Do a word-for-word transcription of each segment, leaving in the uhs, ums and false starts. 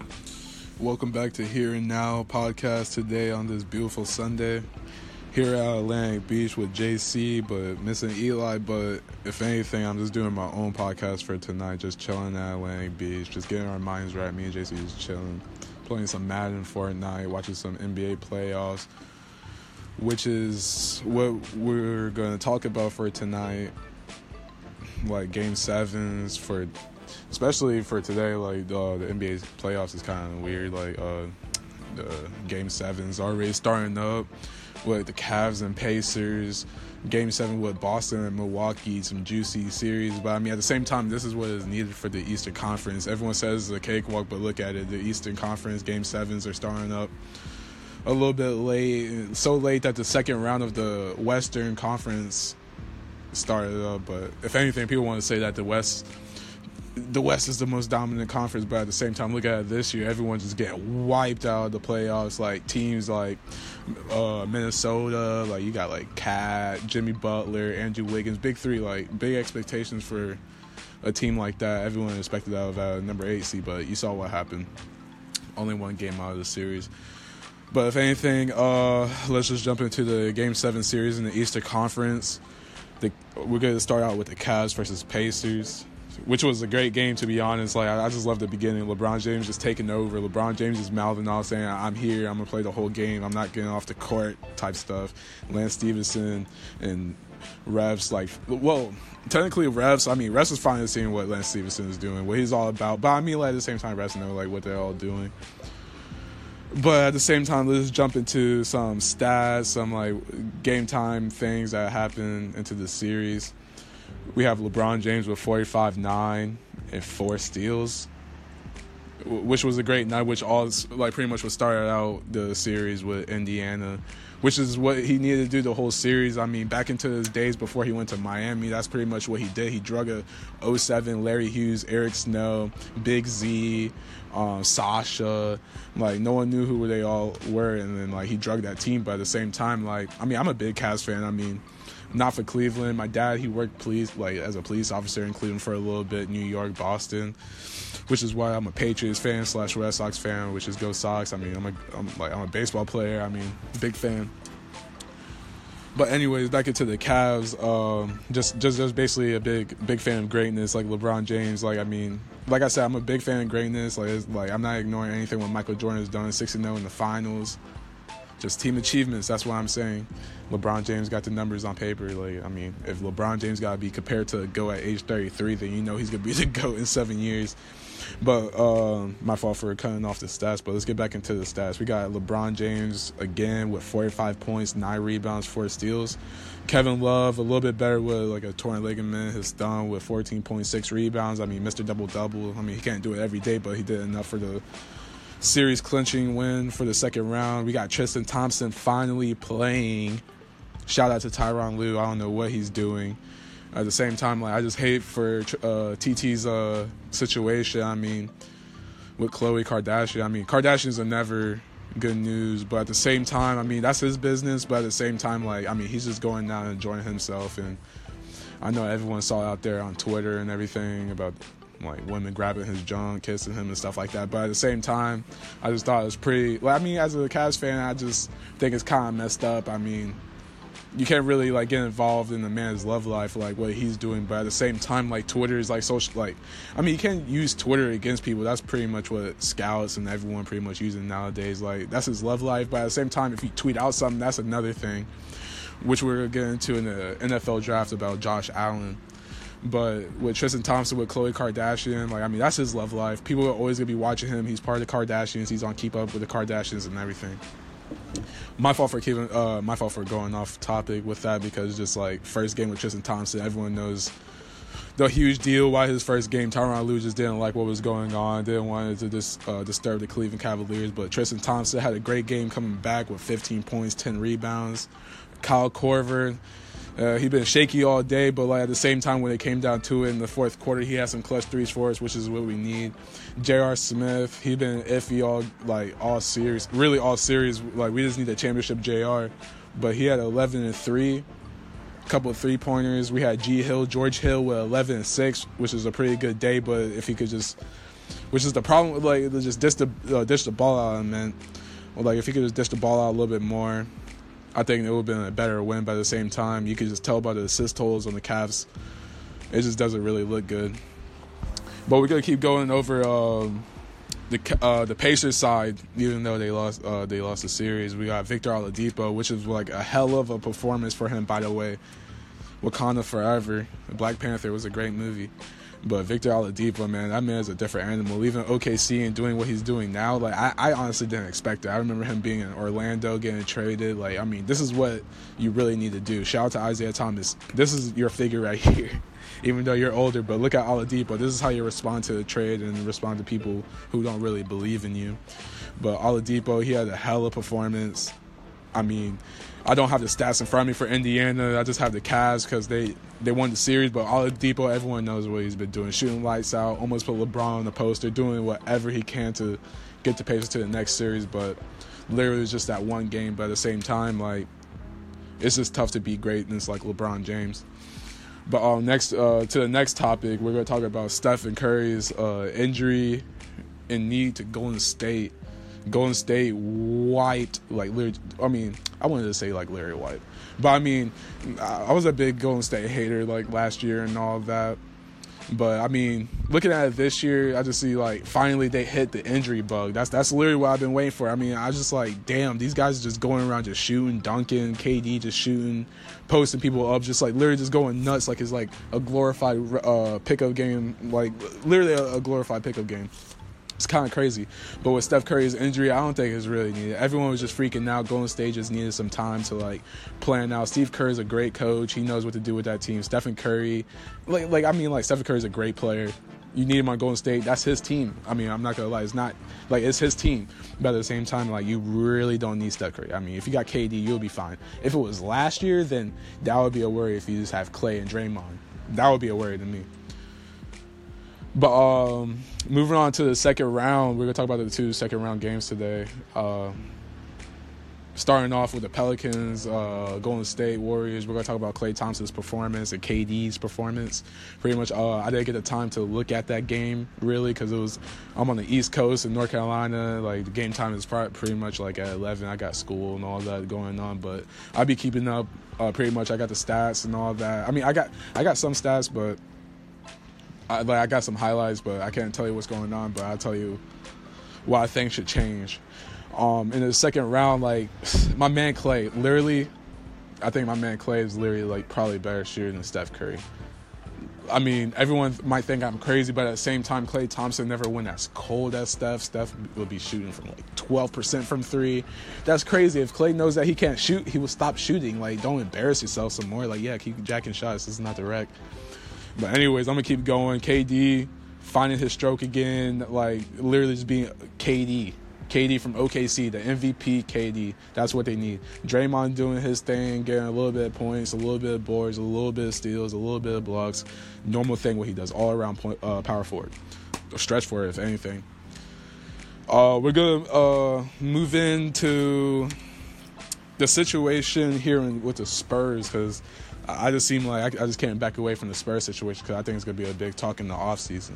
Welcome back to Here and Now podcast today on this beautiful Sunday. Here at Atlantic Beach with J C, but missing Eli. But if anything, I'm just doing my own podcast for tonight, just chilling at Atlantic Beach, just getting our minds right. Me and J C just chilling, playing some Madden, Fortnite, watching some N B A playoffs, which is what we're going to talk about for tonight, like game sevens for... Especially for today, like uh, the N B A playoffs is kind of weird. Like uh, the game sevens already starting up with the Cavs and Pacers. Game seven with Boston and Milwaukee, some juicy series. But I mean, at the same time, this is what is needed for the Eastern Conference. Everyone says it's a cakewalk, but look at it. The Eastern Conference game sevens are starting up a little bit late, so late that the second round of the Western Conference started up. But if anything, people want to say that the West. The West is the most dominant conference, but at the same time, look at it this year. Everyone's just getting wiped out of the playoffs. Like teams like uh, Minnesota, like you got like Cat, Jimmy Butler, Andrew Wiggins, big three. Like big expectations for a team like that. Everyone expected that of a number eight seed, but you saw what happened. Only one game out of the series. But if anything, uh, let's just jump into the Game Seven series in the Eastern Conference. The, we're going to start out with the Cavs versus Pacers, which was a great game, to be honest. Like I, I just love the beginning. LeBron James just taking over. LeBron James is mouthing off, saying, "I'm here. I'm gonna play the whole game. I'm not getting off the court," type stuff. Lance Stevenson and refs, like, well, technically refs. I mean, refs is finally seeing what Lance Stevenson is doing, what he's all about. But I mean, like at the same time, refs know like what they're all doing. But at the same time, let's jump into some stats, some like game time things that happen into the series. We have LeBron James with forty-five nine and four steals, which was a great night, which all like pretty much was started out the series with Indiana, which is what he needed to do the whole series. I mean, back into his days before he went to Miami, that's pretty much what he did. He drug a oh seven Larry Hughes, Eric Snow, Big Z, um, Sasha. Like, no one knew who they all were, and then like he drug that team. But at the same time, like, I mean, I'm a big Cavs fan. I mean, not for Cleveland. My dad, he worked police, like as a police officer in Cleveland for a little bit, New York, Boston, which is why I'm a Patriots fan slash Red Sox fan, which is go Sox. I mean, I'm a I'm like I'm a baseball player. I mean, big fan. But anyways, back into the Cavs. Um, just just just basically a big big fan of greatness, like LeBron James. Like I mean, like I said, I'm a big fan of greatness. Like it's, like I'm not ignoring anything what Michael Jordan has done, six and oh in the finals. Just team achievements, that's what I'm saying. LeBron James got the numbers on paper. Like, I mean, if LeBron James got to be compared to go at age thirty-three, then you know he's going to be the GOAT in seven years. But um, my fault for cutting off the stats, but let's get back into the stats. We got LeBron James again with forty-five points, nine rebounds, four steals. Kevin Love, a little bit better with like a torn ligament, his thumb with fourteen point six rebounds. I mean, Mister Double-Double. I mean, he can't do it every day, but he did enough for the series clinching win for the second round. We got Tristan Thompson finally playing. Shout out to Tyronn Lue. I don't know what he's doing. At the same time, like I just hate for uh, T T's uh, situation. I mean, with Khloe Kardashian. I mean, Kardashians are never good news, but at the same time, I mean, that's his business. But at the same time, like I mean, he's just going down and enjoying himself. And I know everyone saw out there on Twitter and everything about like women grabbing his junk, kissing him and stuff like that. But at the same time, I just thought it was pretty, well, I mean, as a Cavs fan, I just think it's kind of messed up. I mean, you can't really like get involved in the man's love life, like what he's doing. But at the same time, like Twitter is like social, like, I mean, you can't use Twitter against people. That's pretty much what scouts and everyone pretty much using nowadays. Like, that's his love life. But at the same time, if you tweet out something, that's another thing, which we're going to get into in the N F L draft about Josh Allen. But with Tristan Thompson, with Khloe Kardashian, like, I mean, that's his love life. People are always going to be watching him. He's part of the Kardashians. He's on Keep Up with the Kardashians and everything. My fault for keeping, uh, my fault for going off topic with that, because just, like, first game with Tristan Thompson, everyone knows the huge deal why his first game. Tyronn Lue just didn't like what was going on, didn't want to dis, uh, disturb the Cleveland Cavaliers. But Tristan Thompson had a great game coming back with fifteen points, ten rebounds. Kyle Korver, Uh, he'd been shaky all day, but like at the same time, when it came down to it in the fourth quarter, he had some clutch threes for us, which is what we need. J R. Smith, he'd been iffy all like all series, really all series. Like we just need a championship J R, but he had eleven and three, a couple of three pointers. We had G Hill, George Hill with eleven and six, which is a pretty good day. But if he could just which is the problem. Like, just dish the uh, dish the ball out, man. Well, like if he could just dish the ball out a little bit more, I think it would have been a better win. But at the same time, you could just tell by the assist totals on the Cavs, it just doesn't really look good. But we're gonna keep going over um, the uh, the Pacers side, even though they lost uh, they lost the series. We got Victor Oladipo, which is like a hell of a performance for him. By the way, Wakanda Forever, Black Panther was a great movie. But Victor Oladipo, man, that man is a different animal. Leaving O K C and doing what he's doing now, like I, I honestly didn't expect it. I remember him being in Orlando, getting traded. Like, I mean, this is what you really need to do. Shout out to Isaiah Thomas. This is your figure right here. Even though you're older, but look at Oladipo. This is how you respond to a trade and respond to people who don't really believe in you. But Oladipo, he had a hell of a performance. I mean, I don't have the stats in front of me for Indiana. I just have the Cavs because they, they won the series. But Oladipo, everyone knows what he's been doing. Shooting lights out, almost put LeBron on the poster, doing whatever he can to get the Pacers to the next series. But literally it's just that one game. But at the same time, like, it's just tough to beat greatness like LeBron James. But um, next uh, to the next topic, we're going to talk about Stephen Curry's uh, injury and need to Golden State. Golden State White, like, I mean, I wanted to say like Larry White. But, I mean, I was a big Golden State hater, like, last year and all of that. But, I mean, looking at it this year, I just see, like, finally they hit the injury bug. That's that's literally what I've been waiting for. I mean, I just like, damn, these guys are just going around just shooting, dunking, K D just shooting, posting people up, just, like, literally just going nuts like it's, like, a glorified uh, pickup game. Like, literally a, a glorified pickup game. It's kind of crazy. But with Steph Curry's injury, I don't think it's really needed. Everyone was just freaking out. Golden State just needed some time to, like, plan out. Steve Kerr's a great coach. He knows what to do with that team. Stephen Curry, like, like I mean, like, Stephen Curry's a great player. You need him on Golden State. That's his team. I mean, I'm not going to lie. It's not, like, it's his team. But at the same time, like, you really don't need Steph Curry. I mean, if you got K D, you'll be fine. If it was last year, then that would be a worry if you just have Klay and Draymond. That would be a worry to me. But um, moving on to the second round, we're going to talk about the two second round games today. Uh, starting off with the Pelicans, uh, Golden State Warriors. We're going to talk about Klay Thompson's performance and K D's performance. Pretty much, uh, I didn't get the time to look at that game, really, because it was, I'm on the East Coast in North Carolina. Like, the game time is pretty much like at eleven. I got school and all that going on, but I'll be keeping up uh, pretty much. I got the stats and all that. I mean, I got I got some stats, but I, like, I got some highlights, but I can't tell you what's going on, but I'll tell you what I think should change. Um, in the second round, like, my man Klay, literally, I think my man Klay is literally, like, probably better shooter than Steph Curry. I mean, everyone might think I'm crazy, but at the same time, Klay Thompson never went as cold as Steph. Steph will be shooting from, like, twelve percent from three. That's crazy. If Klay knows that he can't shoot, he will stop shooting. Like, don't embarrass yourself some more. Like, yeah, keep jacking shots. This is not the wreck. But anyways, I'm going to keep going. K D finding his stroke again, like, literally just being K D. K D from O K C, the M V P K D. That's what they need. Draymond doing his thing, getting a little bit of points, a little bit of boards, a little bit of steals, a little bit of blocks. Normal thing what he does, all around point, uh, power forward. Or stretch forward, if anything. Uh, we're going to uh, move into the situation here in, with the Spurs, because I just seem like I, I just can't back away from the Spurs situation because I think it's going to be a big talk in the offseason.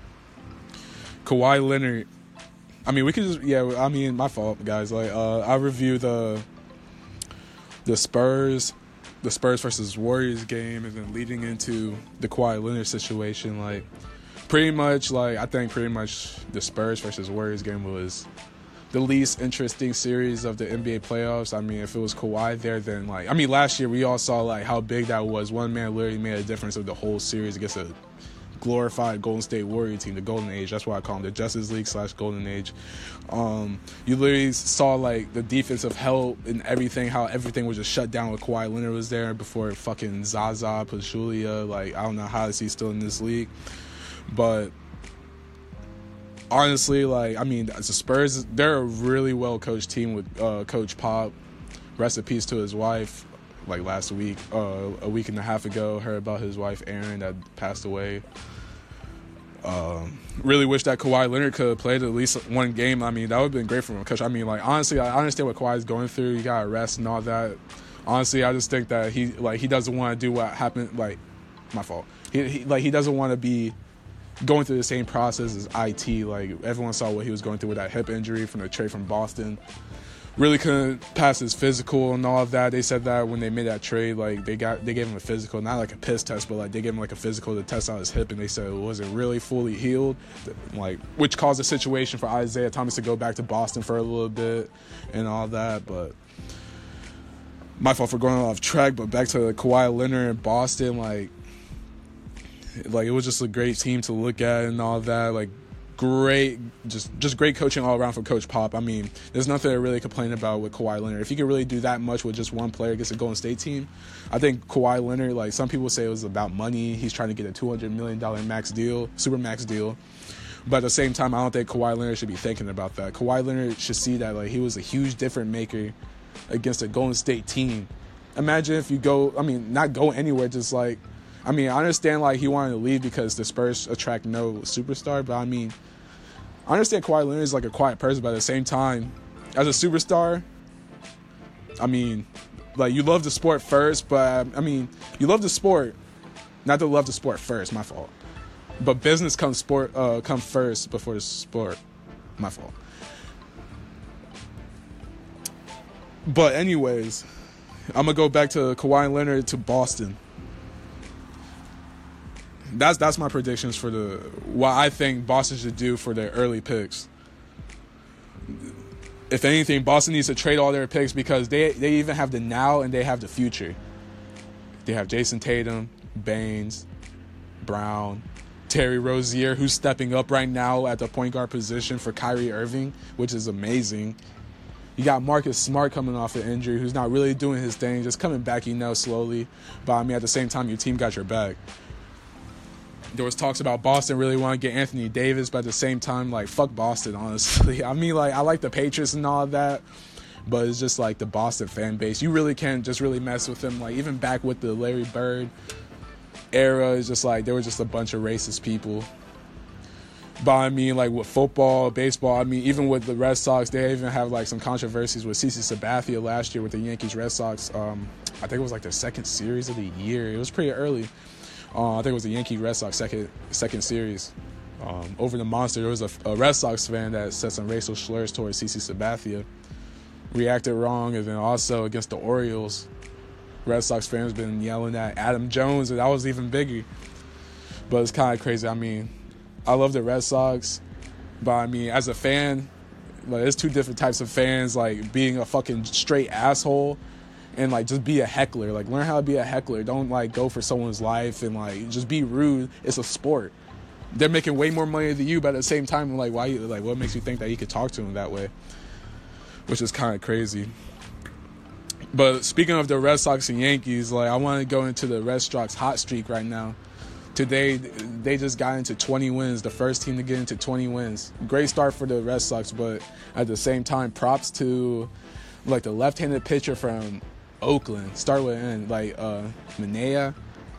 Kawhi Leonard, I mean, we could just, yeah, I mean, my fault, guys. Like, uh, I reviewed the the Spurs, the Spurs versus Warriors game, and then leading into the Kawhi Leonard situation. Like, pretty much, like, I think pretty much the Spurs versus Warriors game was the least interesting series of the N B A playoffs. I mean, if it was Kawhi there, then, like, I mean, last year we all saw, like, how big that was. One man literally made a difference of the whole series against a glorified Golden State Warrior team, the Golden Age. That's why I call them the Justice League slash Golden Age. Um, you literally saw, like, the defensive help and everything, how everything was just shut down when Kawhi Leonard was there before fucking Zaza Pachulia. Like, I don't know how is he still in this league. But honestly, like, I mean, the Spurs, they're a really well-coached team with uh, Coach Pop. Rest in peace to his wife. Like, last week, uh, a week and a half ago, heard about his wife, Erin, that passed away. Um, really wish that Kawhi Leonard could have played at least one game. I mean, that would have been great for him. Because, I mean, like, honestly, I understand what Kawhi's going through. He got rest and all that. Honestly, I just think that he, like, he doesn't want to do what happened. Like, my fault. He, he like, he doesn't want to be going through the same process as I T. Like, everyone saw what he was going through with that hip injury from the trade from Boston. Really couldn't pass his physical and all of that. They said that when they made that trade, like, they got they gave him a physical, not like a piss test, but like they gave him like a physical to test out his hip, and they said it wasn't really fully healed, like, which caused a situation for Isaiah Thomas to go back to Boston for a little bit and all that. But my fault for going off track. But back to Kawhi Leonard in Boston, like, like it was just a great team to look at and all that. Like, great, just just great coaching all around from Coach Pop. I mean, there's nothing to really complain about with Kawhi Leonard. If he could really do that much with just one player against a Golden State team, I think Kawhi Leonard, like, some people say it was about money. He's trying to get a two hundred million dollars max deal, super max deal. But at the same time, I don't think Kawhi Leonard should be thinking about that. Kawhi Leonard should see that, like, he was a huge difference maker against a Golden State team. Imagine if you go, I mean, not go anywhere, just like, I mean, I understand, like, he wanted to leave because the Spurs attract no superstar, but I mean, I understand Kawhi Leonard is like a quiet person, but at the same time, as a superstar, I mean, like, you love the sport first, but I mean, you love the sport, not to love the sport first, my fault. But business comes sport uh, comes first before the sport, my fault. But anyways, I'm gonna go back to Kawhi Leonard to Boston. That's that's my predictions for the what I think Boston should do for their early picks. If anything, Boston needs to trade all their picks because they they even have the now and they have the future. They have Jason Tatum, Baines, Brown, Terry Rozier, who's stepping up right now at the point guard position for Kyrie Irving, which is amazing. You got Marcus Smart coming off an injury, who's not really doing his thing, just coming back, you know, slowly. But I mean, at the same time, your team got your back. There was talks about Boston really want to get Anthony Davis, but at the same time, like, fuck Boston, honestly. I mean, like, I like the Patriots and all of that, but it's just, like, the Boston fan base. You really can't just really mess with them. Like, even back with the Larry Bird era, it's just, like, there were just a bunch of racist people. But, I mean, like, with football, baseball, I mean, even with the Red Sox, they even have, like, some controversies with CeCe Sabathia last year with the Yankees-Red Sox. Um, I think it was, like, their second series of the year. It was pretty early. Uh, I think it was the Yankee Red Sox second second series. Um, over the Monster, there was a, a Red Sox fan that said some racial slurs towards CeCe Sabathia, reacted wrong, and then also against the Orioles, Red Sox fans been yelling at Adam Jones, and that was even bigger. But it's kind of crazy. I mean, I love the Red Sox, but I mean, as a fan, like, there's two different types of fans, like being a fucking straight asshole and, like, just be a heckler. Like, learn how to be a heckler. Don't, like, go for someone's life and, like, just be rude. It's a sport. They're making way more money than you, but at the same time, like, why? You, like, what makes you think that you could talk to them that way? Which is kind of crazy. But speaking of the Red Sox and Yankees, like, I want to go into the Red Sox hot streak right now. Today, they just got into twenty wins, the first team to get into twenty wins. Great start for the Red Sox, but at the same time, props to, like, the left-handed pitcher from Oakland, start with N, like uh, Manea.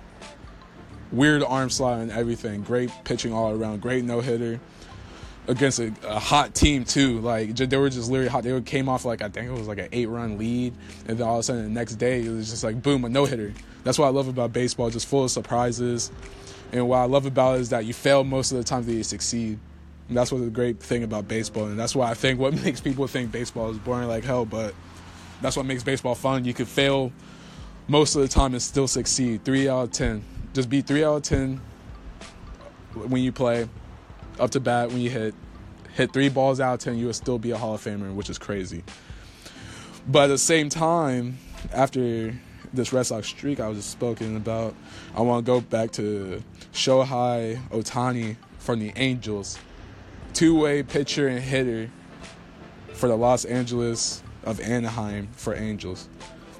Weird arm slot and everything. Great pitching all around. Great no-hitter against a, a hot team, too. Like, they were just literally hot. They came off, like, I think it was like an eight-run lead, and then all of a sudden the next day it was just like, boom, a no-hitter. That's what I love about baseball, just full of surprises. And what I love about it is that you fail most of the time that you succeed. And that's what the great thing about baseball. And that's why I think what makes people think baseball is boring like hell, but that's what makes baseball fun. You could fail most of the time and still succeed. Three out of ten. Just be three out of ten when you play, up to bat when you hit. Hit three balls out of ten, you will still be a Hall of Famer, which is crazy. But at the same time, after this Red Sox streak I was just spoken about, I want to go back to Shohei Ohtani from the Angels. Two-way pitcher and hitter for the Los Angeles of Anaheim for Angels.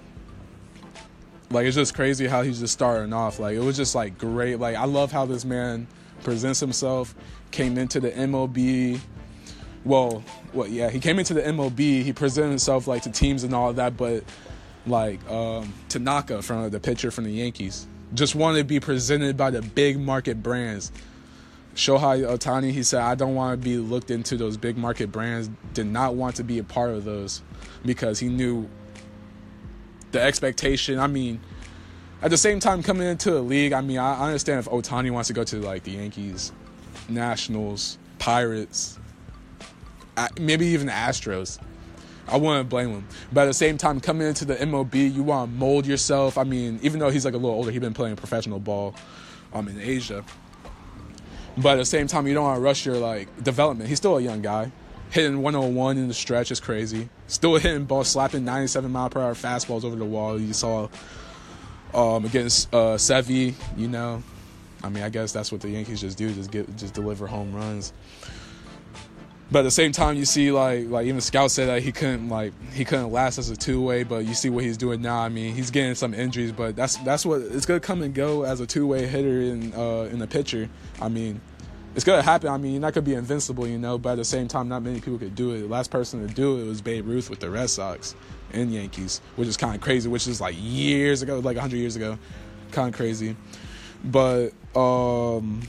Like, it's just crazy how he's just starting off. Like, it was just, like, great. Like, I love how this man presents himself. Came into the M L B. Well, well, yeah, he came into the M L B. He presented himself, like, to teams and all of that. But, like, um, Tanaka, from the pitcher from the Yankees, just wanted to be presented by the big market brands. Shohei Ohtani, he said, I don't want to be looked into those big market brands. Did not want to be a part of those because he knew the expectation. I mean, at the same time, coming into the league, I mean, I understand if Ohtani wants to go to, like, the Yankees Nationals, Pirates, maybe even the Astros. I wouldn't blame him. But at the same time, coming into the M L B, you want to mold yourself. I mean, even though he's like a little older, he's been playing professional ball um, in Asia. But at the same time, you don't want to rush your like development. He's still a young guy. Hitting one oh one in the stretch is crazy. Still hitting balls, slapping ninety-seven mile per hour fastballs over the wall. You saw um, against uh, Sevy, you know. I mean, I guess that's what the Yankees just do, just get, just deliver home runs. But at the same time, you see like like even scouts say that he couldn't like he couldn't last as a two way. But you see what he's doing now. I mean, he's getting some injuries, but that's that's what it's gonna come and go as a two way hitter in uh, in the pitcher. I mean, it's gonna happen. I mean, you're not gonna be invincible, you know. But at the same time, not many people could do it. The last person to do it was Babe Ruth with the Red Sox and Yankees, which is kind of crazy. Which is like years ago, like one hundred years ago, kind of crazy. But um,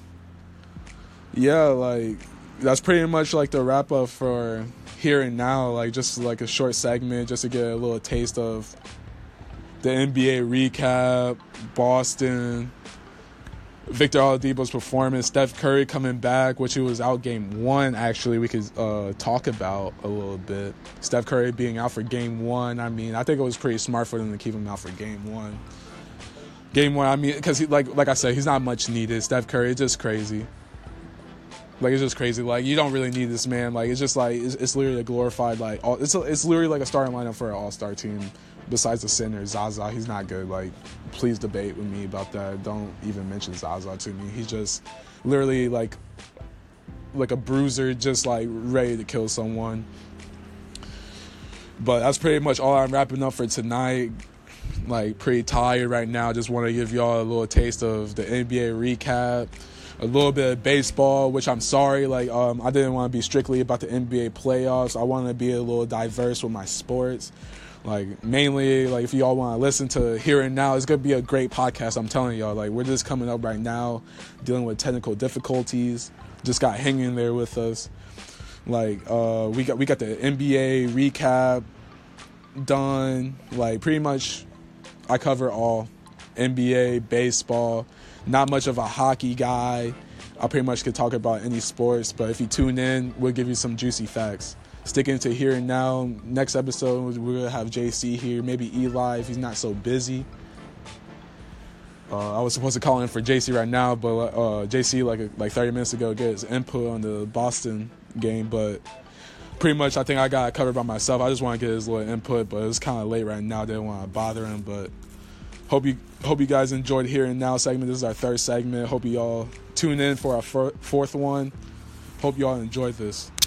yeah, like. That's pretty much like the wrap up for Here and Now, like just like a short segment just to get a little taste of the N B A recap, Boston, Victor Oladipo's performance, Steph Curry coming back, which he was out game one actually we could uh, talk about a little bit. Steph Curry being out for game one, I mean, I think it was pretty smart for them to keep him out for game one. Game one, I mean, because he like like I said, he's not much needed. Steph Curry, it's just crazy. Like, it's just crazy. Like, you don't really need this man. Like, it's just like, it's, it's literally a glorified, like, all, it's a, it's literally like a starting lineup for an all-star team. Besides the center, Zaza, he's not good. Like, please debate with me about that. Don't even mention Zaza to me. He's just literally like, like a bruiser, just like ready to kill someone. But that's pretty much all I'm wrapping up for tonight. Like, pretty tired right now. Just want to give y'all a little taste of the N B A recap. A little bit of baseball, which I'm sorry, like um, I didn't want to be strictly about the N B A playoffs. I want to be a little diverse with my sports. Like mainly, like if y'all want to listen to Here and Now, it's gonna be a great podcast. I'm telling y'all, like we're just coming up right now, dealing with technical difficulties. Just got hanging there with us. Like uh, we got we got the N B A recap done. Like pretty much, I cover all N B A, baseball. Not much of a hockey guy. I pretty much could talk about any sports, but if you tune in, we'll give you some juicy facts. Sticking to Here and Now. Next episode, we're going to have J C here, maybe Eli if he's not so busy. Uh, I was supposed to call in for J C right now, but uh, J C, like like thirty minutes ago, get his input on the Boston game, but pretty much I think I got it covered by myself. I just want to get his little input, but it's kind of late right now. I didn't want to bother him, but hope you hope you guys enjoyed Here and Now segment. This is our third segment. Hope you all tune in for our fir- fourth one. Hope you all enjoyed this.